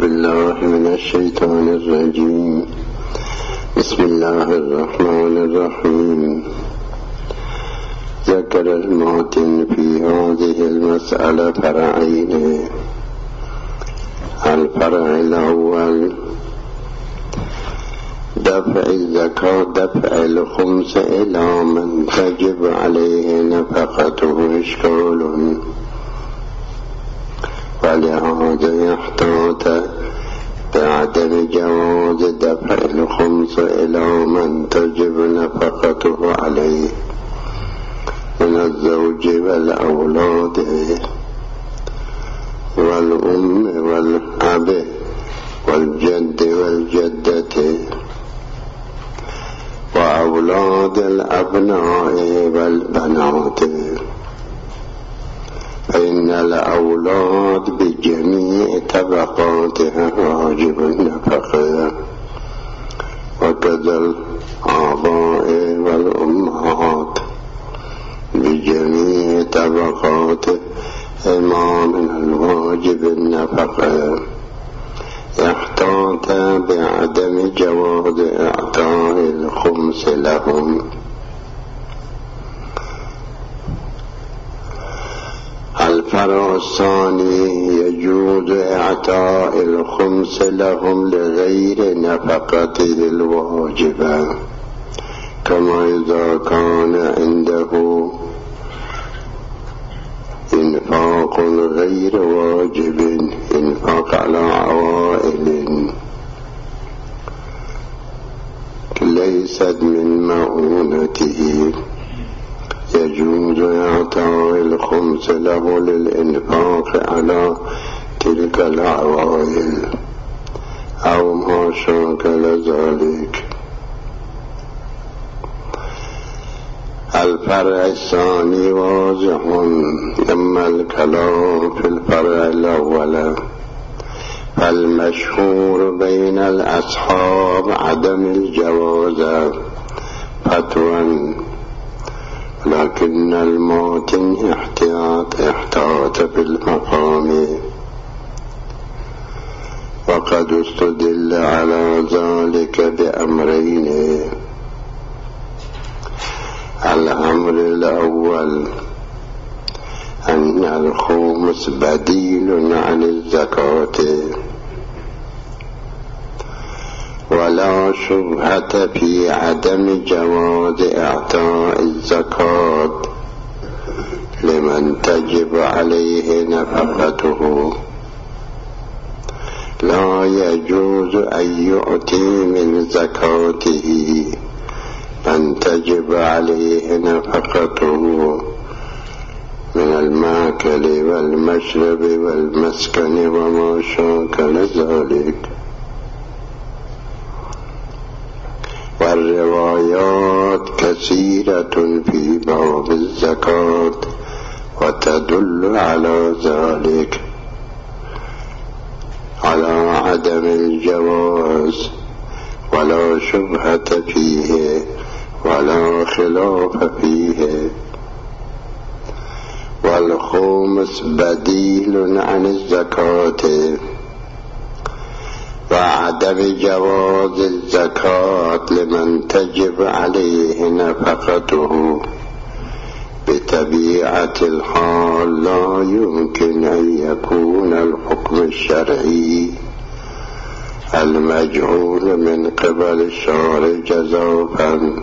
بالله من الشيطان الرجيم. بسم الله الرحمن الرحيم. ذكر الماتن في هذه المسألة فرعين. الفرع الأول دفع الزكاة، دفع الخمس إلى من تجب عليه نفقته إشكال، ولهذا يحتاط بعدم جواز دفع الخمس إلى من تجب نفقته عليه من الزوج والأولاد والأم والأب والجد والجدة وأولاد الأبناء والبنات، فإن الأولاد بجميع طبقاتها واجب النفقة، وكذا الآباء والأمهات بجميع طبقاتهما من الواجب النفقة. يحتاط بعدم جواز إعطاء الخمس لهم. الفرع الثاني يجوز إعطاء الخمس لهم لغير نفقته الواجبة، كما إذا كان عنده إنفاق غير واجب، إنفاق على عوائل ليست من مؤونته، يجوز إعطاء الخمس له للإنفاق على تلك العوائل أو ما شاكل ذلك. الفرع الثاني واضح، أما الكلام في الفرع الأول فالمشهور بين الأصحاب عدم الجواز فتوى، لكن الماتن احتاط في المقام، وقد استدل على ذلك بأمرين. الأمر الأول أن الخمس بديل عن الزكاة، ولا شبهة في عدم جواز إعطاء الزكاة لمن تجب عليه نفقته. لا يجوز أن يؤتي من زكاته من تجب عليه نفقته من الماكل والمشرب والمسكن وما شاكل ذلك. والروايات كثيرة في باب الزكاة وتدل على ذلك، على عدم الجواز، ولا شبهة فيه ولا خلاف فيه. والخمس بديل عن الزكاة، وعدم جواز الزكاة لمن تجب عليه نفقته بطبيعة الحال لا يمكن أن يكون الحكم الشرعي المجعول من قبل الشارع جزافا،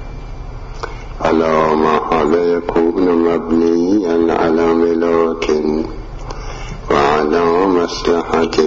على محل يكون مبنيا على ملاك وعلى مصلحة.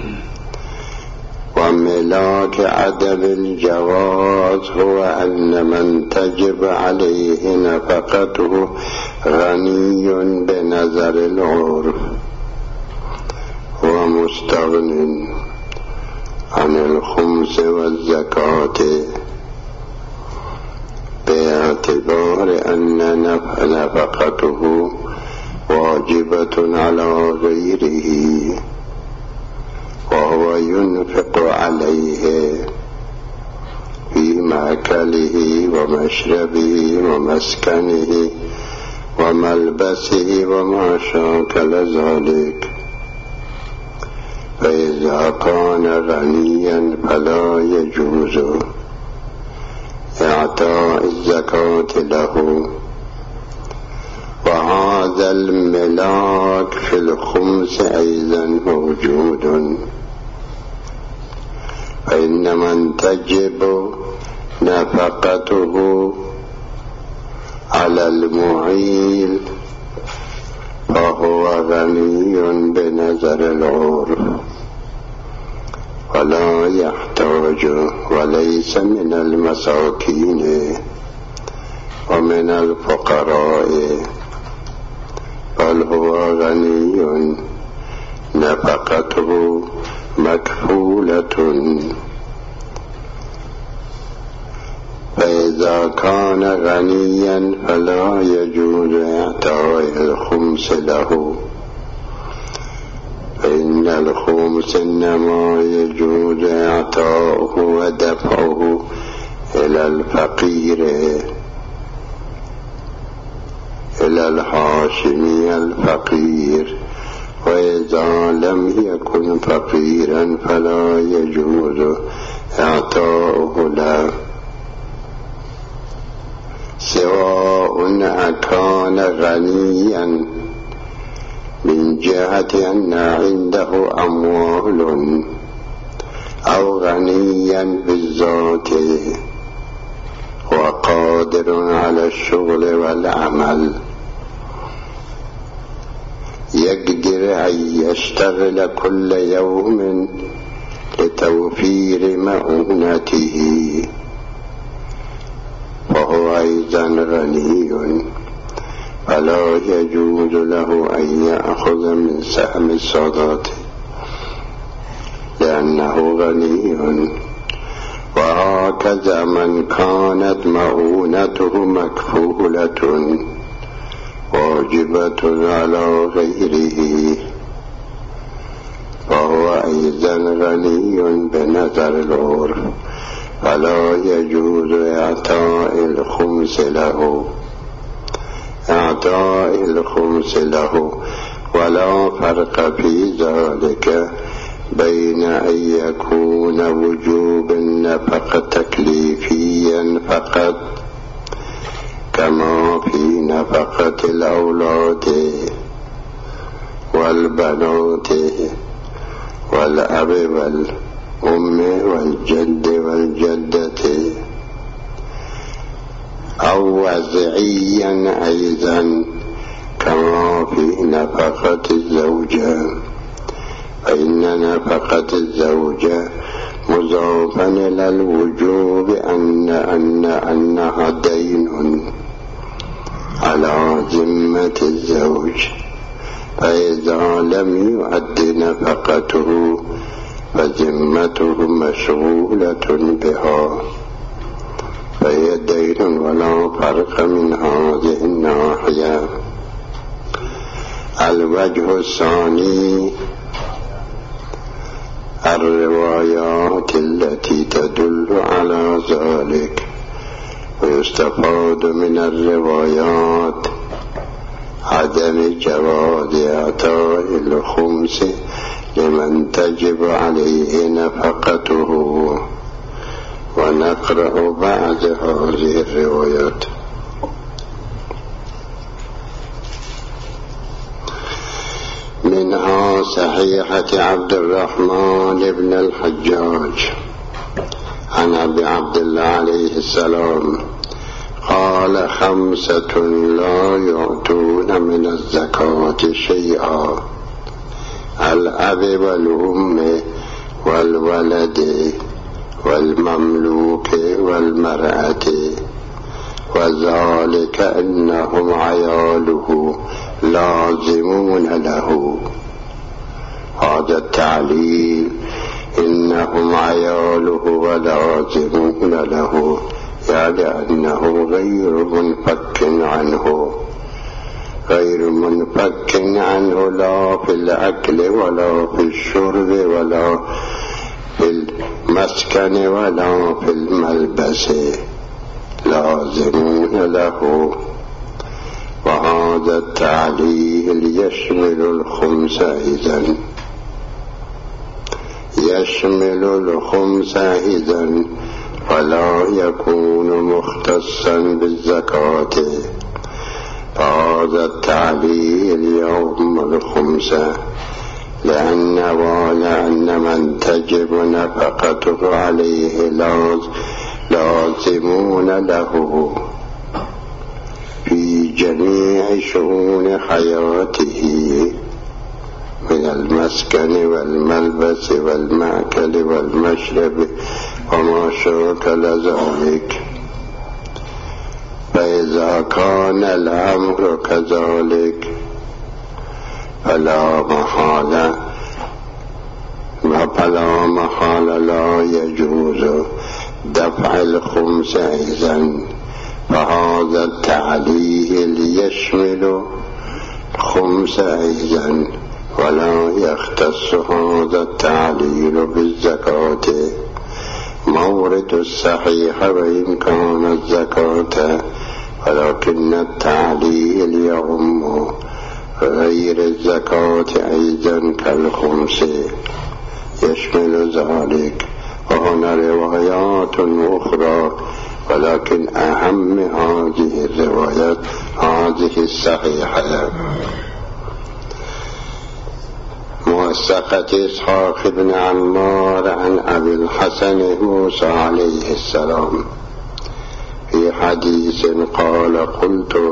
وملاك عدم الجواز هو أن من تجب عليه نفقته غني بنظر العرف ومستغن عن الخمس والزكاة، باعتبار أن نفقته واجبة على غيره، وهو ينفق عليه في مأكله ومشربه ومسكنه وملبسه وما شاكل ذلك. فإذا كان غنيا فلا يجوز إعطاء الزكاة له. وهذا الملاك في الخمس أيضا موجود، فإن من تجب نفقته على المعيل فهو غني بنظر العرف ولا يحتاج، وليس من المساكين ومن الفقراء، بل هو غني نفقته مكفولة. فإذا كان غنيا فلا يجوز إعطاء الخمس له، فإن الخمس إنما يجوز إعطاؤه ودفعه إلى الفقير، إلى الهاشمي الفقير، وإذا لم يكن فقيرا فلا يجوز إعطاؤه له، سواء أكان غنيا من جهة أن عنده أموال أو غنيا بالذات وقادر على الشغل والعمل، يقدر أن يشتغل كل يوم لتوفير مؤونته، فهو أيضا غني، فلا يجوز له أن يأخذ من سهم الصدقة لأنه غني. وهكذا من كانت مؤونته مكفولة واجبة على غيره فهو أيضا غني بنظر العرف، فلا يجوز إعطاء الخمس له، إعطاء الخمس له. ولا فرق في ذلك بين أن يكون وجوب النفقة تكليفيا فقط كما في نفقة الأولاد والبنات والأب والأم والجد والجدة، أو وضعيا أيضا كما في نفقة الزوجة، فإن نفقة الزوجة مضافا إلى الوجوب أنها دين على ذمة الزوج، فإذا لم يؤد نفقته فذمته مشغولة بها، فهي دين ولا فرق من هذه الناحية. الوجه الثاني الروايات التي تدل على ذلك، ويستفاد من الروايات عدم جواز إعطاء الخمس لمن تجب عليه نفقته. ونقرأ بعض هذه الروايات. منها صحيحة عبد الرحمن بن الحجاج عن أبي عبد الله عليه السلام قال: 5 لا يعطون من الزكاة شيئا: الأب والأم والولد والمملوك والمرأة، وذلك أنهم عياله لازمون له. هذا التعليل إنهم عياله ولازمون له، يعني أنه غير منفك عنه، غير منفك عنه لا في الأكل ولا في الشرب ولا في المسكن ولا في الملبس، لازمون له. وهذا التعليل يشمل الخمس أيضا. يشمل الخمس إذن ولا يكون مختصا بالزكاة. فهذا التعليل يوم الخمسة لأن من تجب نفقته عليه لازمون له في جميع شؤون حياته من المسكن والملبس والمأكل والمشرب وما شاكل ذلك. فإذا كان الأمر كذلك فلا محالة لا يجوز دفع الخمس إذن. فهذا التعليل يشمل خمس إذن ولا يختص هذا التعليل بالزكاة. مورد الصحيح وإن كان الزكاة، ولكن التعليل يعم غير الزكاة أيضا كالخمس يشمل ذلك. وهنا روايات أخرى، ولكن أهم هذه الروايات هذه الصحيحة. موثقة إسحاق بن عمار عن أبي الحسن موسى عليه السلام في حديث قال: قلت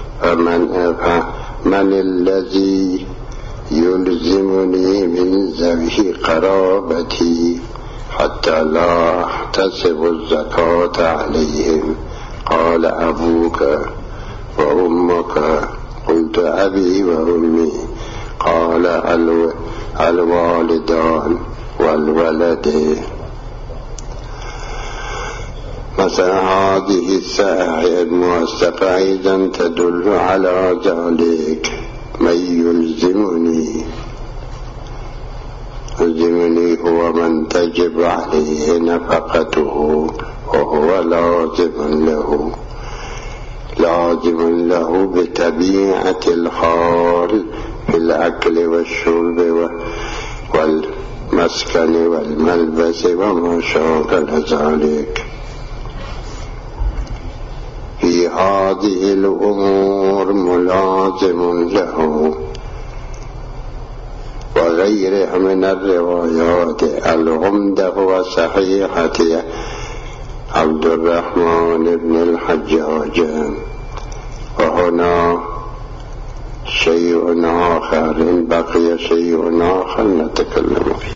من الذي يلزمني من ذوي قرابتي حتى لا أحتسب الزكاة عليهم؟ قال: أبوك وأمك. قلت: أبي وأمي. قال: الوالدان والولد. مثلا هذه الساعة الموثقة أيضا تدل على ذلك. من يلزمني هو من تجب عليه نفقته وهو لازم له بطبيعة الحال في الأكل والشرب والمسكن والملبس وما شاكل ذلك. في هذه الأمور ملازم له. وغيره من الروايات العمدة وصحيحة عبد الرحمن بن الحجاج. وهنا شيء آخر، بقي شيء آخر نتكلم فيه.